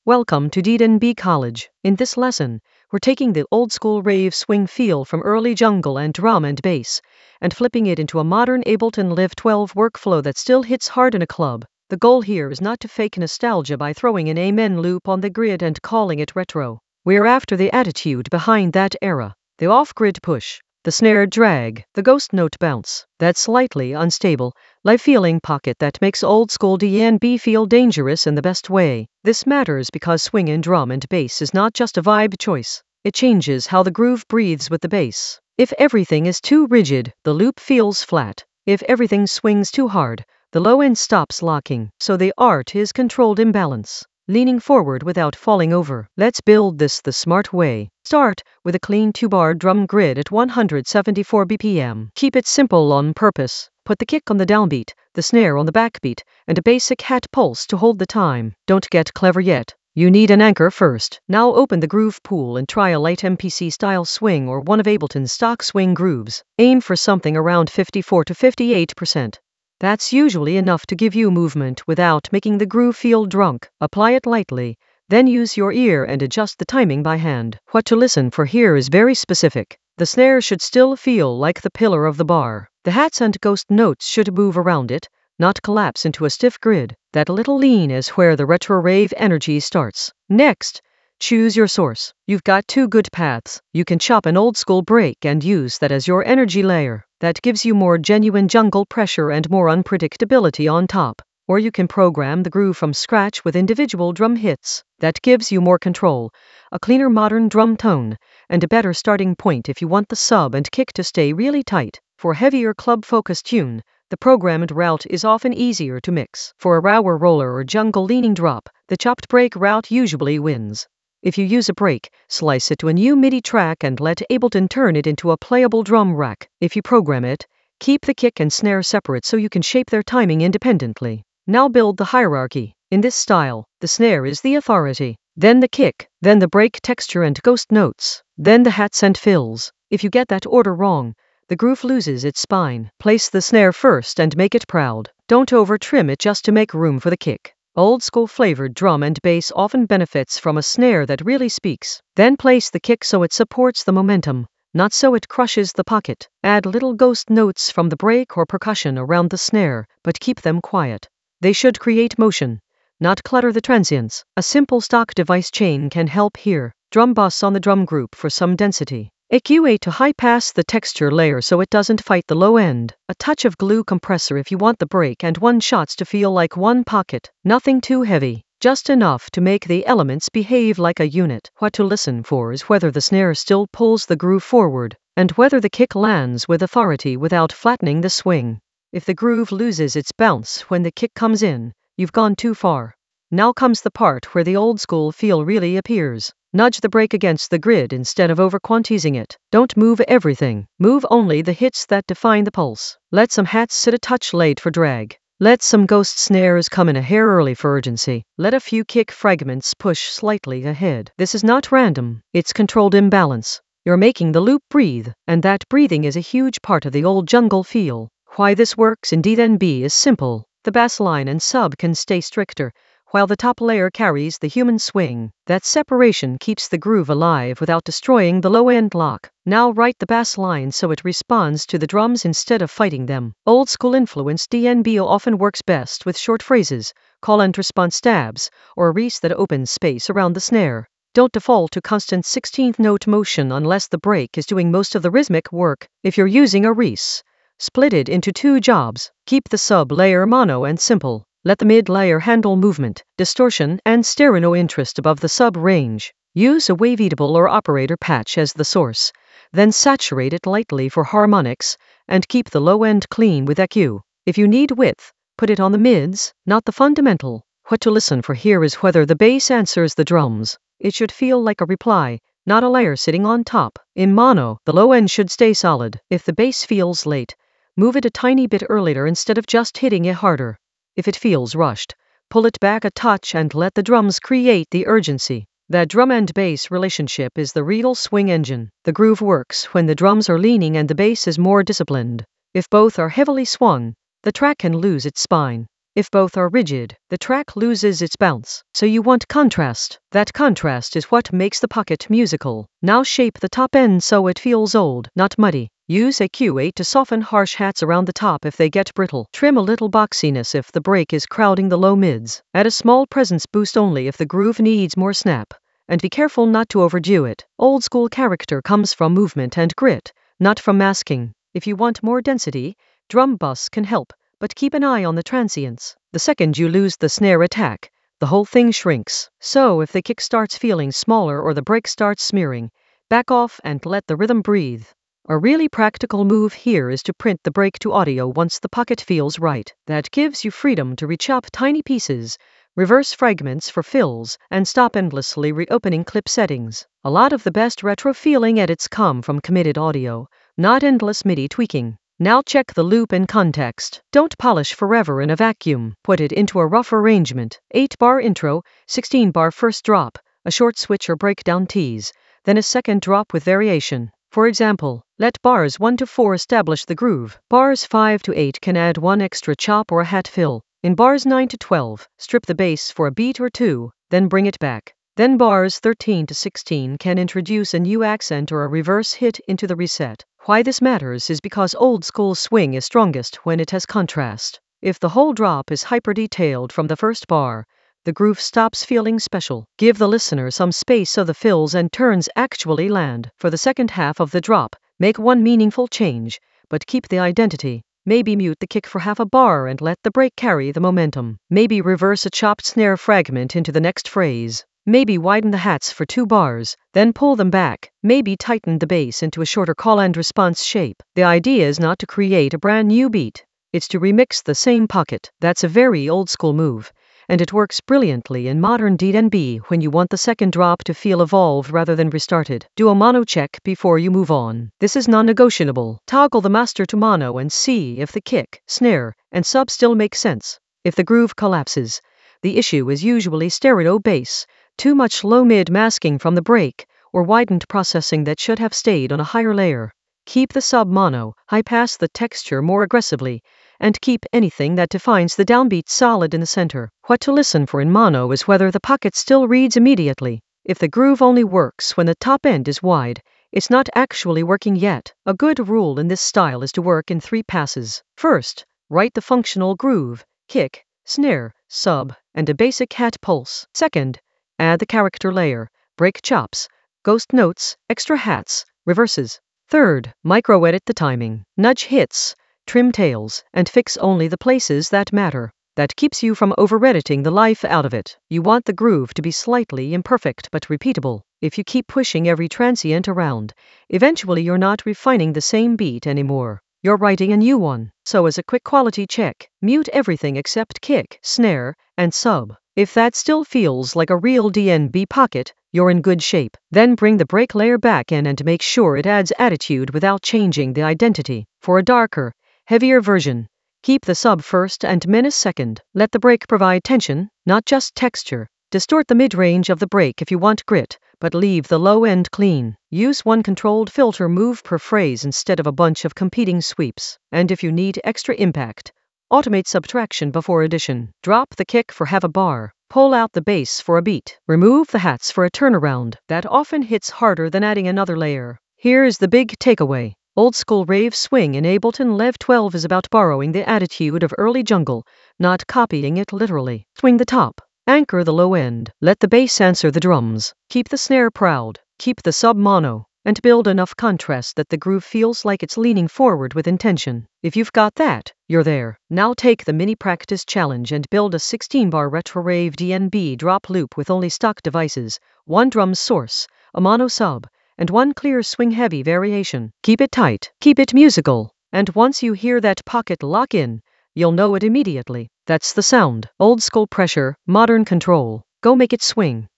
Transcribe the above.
Welcome to D&B College. In this lesson, we're taking the old-school rave swing feel from early jungle and drum and bass, and flipping it into a modern Ableton Live 12 workflow that still hits hard in a club. The goal here is not to fake nostalgia by throwing an amen loop on the grid and calling it retro. We're after the attitude behind that era. The off-grid push, the snare drag, the ghost note bounce, that slightly unstable, live-feeling pocket that makes old-school D&B feel dangerous in the best way. This matters because swing in drum and bass is not just a vibe choice. It changes how the groove breathes with the bass. If everything is too rigid, the loop feels flat. If everything swings too hard, the low end stops locking. So the art is controlled imbalance. Leaning forward without falling over. Let's build this the smart way. Start with a clean 2-bar drum grid at 174 BPM. Keep it simple on purpose. Put the kick on the downbeat, the snare on the backbeat, and a basic hat pulse to hold the time. Don't get clever yet. You need an anchor first. Now open the groove pool and try a light MPC style swing or one of Ableton's stock swing grooves. Aim for something around 54 to 58%. That's usually enough to give you movement without making the groove feel drunk. Apply it lightly, then use your ear and adjust the timing by hand. What to listen for here is very specific. The snare should still feel like the pillar of the bar. The hats and ghost notes should move around it, not collapse into a stiff grid. That little lean is where the retro rave energy starts. Next, choose your source. You've got two good paths. You can chop an old school break and use that as your energy layer. That gives you more genuine jungle pressure and more unpredictability on top. Or you can program the groove from scratch with individual drum hits. That gives you more control, a cleaner modern drum tone, and a better starting point if you want the sub and kick to stay really tight. For a heavier club-focused tune, the programmed route is often easier to mix. For a rawer roller or jungle-leaning drop, the chopped break route usually wins. If you use a break, slice it to a new MIDI track and let Ableton turn it into a playable drum rack. If you program it, keep the kick and snare separate so you can shape their timing independently. Now build the hierarchy. In this style, the snare is the authority, then the kick, then the break texture and ghost notes, then the hats and fills. If you get that order wrong, the groove loses its spine. Place the snare first and make it proud. Don't over-trim it just to make room for the kick. Old-school flavored drum and bass often benefits from a snare that really speaks. Then place the kick so it supports the momentum, not so it crushes the pocket. Add little ghost notes from the break or percussion around the snare, but keep them quiet. They should create motion, not clutter the transients. A simple stock device chain can help here. Drum bus on the drum group for some density. EQ to high-pass the texture layer so it doesn't fight the low end. A touch of glue compressor if you want the break and one shots to feel like one pocket. Nothing too heavy, just enough to make the elements behave like a unit. What to listen for is whether the snare still pulls the groove forward, and whether the kick lands with authority without flattening the swing. If the groove loses its bounce when the kick comes in, you've gone too far. Now comes the part where the old-school feel really appears. Nudge the break against the grid instead of over-quantizing it. Don't move everything. Move only the hits that define the pulse. Let some hats sit a touch late for drag. Let some ghost snares come in a hair early for urgency. Let a few kick fragments push slightly ahead. This is not random. It's controlled imbalance. You're making the loop breathe, and that breathing is a huge part of the old jungle feel. Why this works in D&B is simple. The bass line and sub can stay stricter, while the top layer carries the human swing. That separation keeps the groove alive without destroying the low-end lock. Now write the bass line so it responds to the drums instead of fighting them. Old-school influenced D&B often works best with short phrases, call and response stabs, or a reese that opens space around the snare. Don't default to constant 16th note motion unless the break is doing most of the rhythmic work. If you're using a reese, split it into two jobs. Keep the sub layer mono and simple. Let the mid-layer handle movement, distortion, and stereo interest above the sub-range. Use a waveatable or operator patch as the source, then saturate it lightly for harmonics, and keep the low end clean with EQ. If you need width, put it on the mids, not the fundamental. What to listen for here is whether the bass answers the drums. It should feel like a reply, not a layer sitting on top. In mono, the low end should stay solid. If the bass feels late, move it a tiny bit earlier instead of just hitting it harder. If it feels rushed, pull it back a touch and let the drums create the urgency. That drum and bass relationship is the real swing engine. The groove works when the drums are leaning and the bass is more disciplined. If both are heavily swung, the track can lose its spine. If both are rigid, the track loses its bounce. So you want contrast. That contrast is what makes the pocket musical. Now shape the top end so it feels old, not muddy. Use a Q8 to soften harsh hats around the top if they get brittle. Trim a little boxiness if the break is crowding the low mids. Add a small presence boost only if the groove needs more snap. And be careful not to overdo it. Old school character comes from movement and grit, not from masking. If you want more density, drum bus can help, but keep an eye on the transients. The second you lose the snare attack, the whole thing shrinks. So if the kick starts feeling smaller or the break starts smearing, back off and let the rhythm breathe. A really practical move here is to print the break to audio once the pocket feels right. That gives you freedom to rechop tiny pieces, reverse fragments for fills, and stop endlessly reopening clip settings. A lot of the best retro feeling edits come from committed audio, not endless MIDI tweaking. Now check the loop in context. Don't polish forever in a vacuum. Put it into a rough arrangement. 8-bar intro, 16-bar first drop, a short switch or breakdown tease, then a second drop with variation. For example, let bars 1 to 4 establish the groove. Bars 5 to 8 can add one extra chop or a hat fill. In bars 9 to 12, strip the bass for a beat or two, then bring it back. Then bars 13 to 16 can introduce a new accent or a reverse hit into the reset. Why this matters is because old school swing is strongest when it has contrast. If the whole drop is hyper-detailed from the first bar, the groove stops feeling special. Give the listener some space so the fills and turns actually land. For the second half of the drop, make one meaningful change, but keep the identity. Maybe mute the kick for half a bar and let the break carry the momentum. Maybe reverse a chopped snare fragment into the next phrase. Maybe widen the hats for 2 bars, then pull them back. Maybe tighten the bass into a shorter call and response shape. The idea is not to create a brand new beat. It's to remix the same pocket. That's a very old school move, and it works brilliantly in modern D&B when you want the second drop to feel evolved rather than restarted. Do a mono check before you move on. This is non-negotiable. Toggle the master to mono and see if the kick, snare, and sub still make sense. If the groove collapses, the issue is usually stereo bass, too much low-mid masking from the break, or widened processing that should have stayed on a higher layer. Keep the sub mono, high-pass the texture more aggressively, and keep anything that defines the downbeat solid in the center. What to listen for in mono is whether the pocket still reads immediately. If the groove only works when the top end is wide, it's not actually working yet. A good rule in this style is to work in 3 passes. First, write the functional groove, kick, snare, sub, and a basic hat pulse. Second, add the character layer, break chops, ghost notes, extra hats, reverses. Third, micro-edit the timing, nudge hits, trim tails, and fix only the places that matter. That keeps you from over-editing the life out of it. You want the groove to be slightly imperfect but repeatable. If you keep pushing every transient around, eventually you're not refining the same beat anymore. You're writing a new one. So as a quick quality check, mute everything except kick, snare, and sub. If that still feels like a real D&B pocket, you're in good shape. Then bring the break layer back in and make sure it adds attitude without changing the identity. For a darker, heavier version, keep the sub first and menace second. Let the break provide tension, not just texture. Distort the mid-range of the break if you want grit, but leave the low end clean. Use one controlled filter move per phrase instead of a bunch of competing sweeps. And if you need extra impact, automate subtraction before addition. Drop the kick for half a bar. Pull out the bass for a beat. Remove the hats for a turnaround. That often hits harder than adding another layer. Here is the big takeaway. Old school rave swing in Ableton Lev 12 is about borrowing the attitude of early jungle, not copying it literally. Swing the top. Anchor the low end. Let the bass answer the drums. Keep the snare proud. Keep the sub mono. And build enough contrast that the groove feels like it's leaning forward with intention. If you've got that, you're there. Now take the mini practice challenge and build a 16-bar retro rave D&B drop loop with only stock devices, 1 drum source, a mono sub, and 1 clear swing heavy variation. Keep it tight. Keep it musical. And once you hear that pocket lock in, you'll know it immediately. That's the sound. Old school pressure, modern control. Go make it swing.